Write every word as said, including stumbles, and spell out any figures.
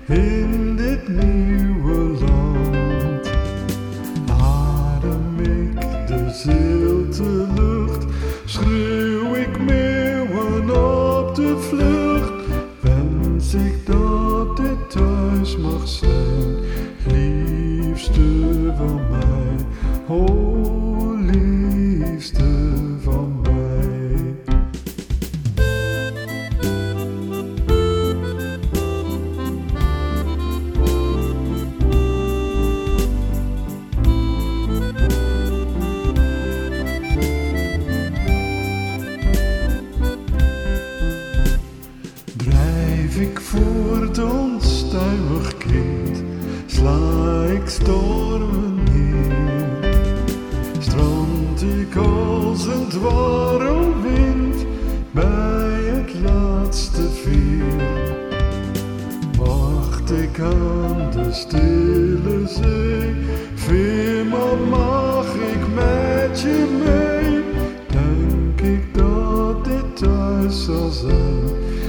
in dit nieuwe land. Adem ik de zilte lucht, schreeuw ik meeuwen op de vlucht. Wens ik dat dit thuis mag zijn, liefste van mij, o liefste van mij. Drijf ik voort onstuimig kind, sla ik stormen neer, strand ik als een dwarrelwind bij het laatste veer. Wacht ik aan de stille zee, veermaal mag ik met je mee. Denk ik dat dit thuis zal zijn,